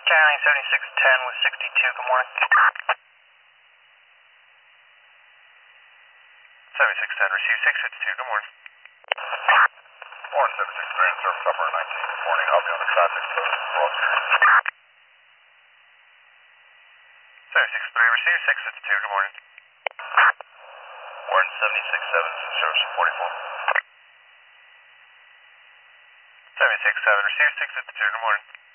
Charlie 7610 with 62, good morning. 7610, receive 652, good morning. Morning, 763 and service upper 19. Good morning. I'll be on the traffic close to Broad Street. 763, receive 652, good morning. Morning, 767, service 44. 767, receive 652, good morning.